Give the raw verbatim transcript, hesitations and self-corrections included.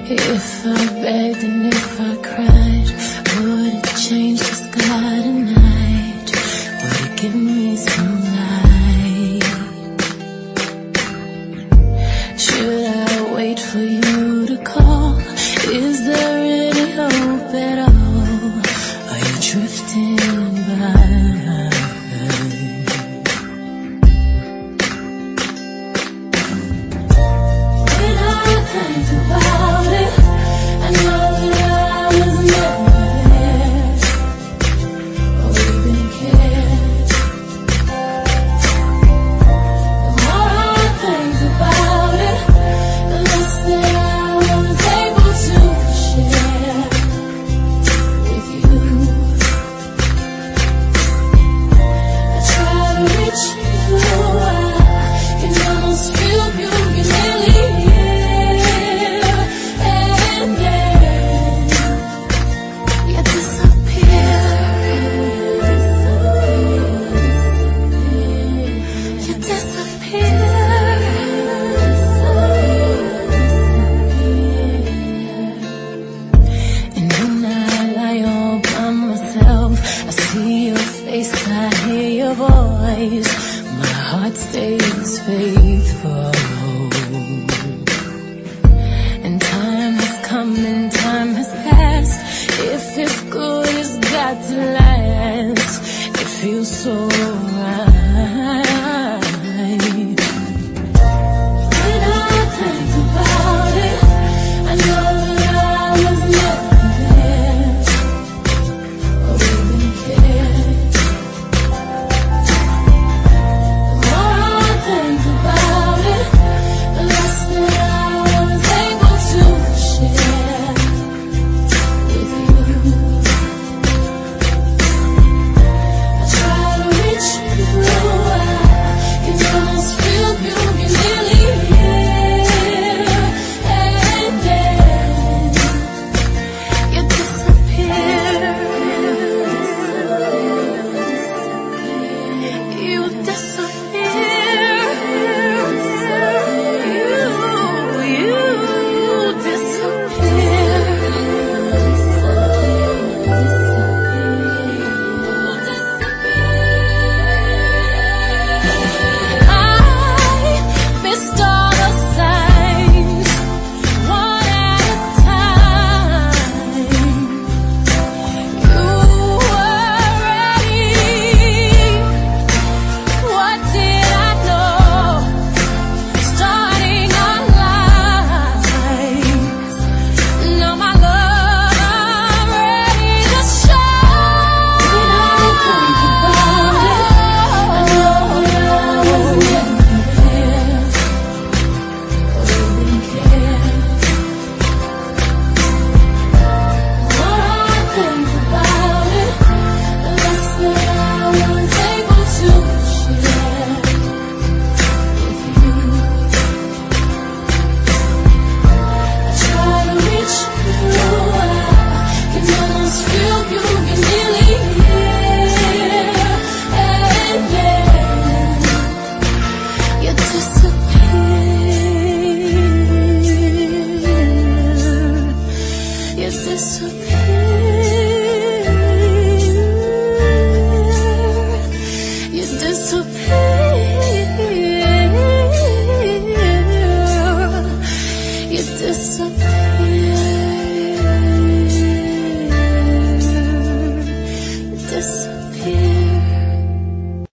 If I begged and if I cried, would it change the sky tonight? Would it give me some light? Should I wait for you to call? Is there any hope at all? Are you drifting by? Think about it, I know that I was never there, or even cared. The more I think about it, the less that I was able to share with you. I try to reach you, I can almost feel you, you nearly I hear your voice, my heart stays faithful. And time has come and time has passed. If it's good, it's got to last. It feels so right. When I think about it, I know that I was never there, or even cared. Disappear.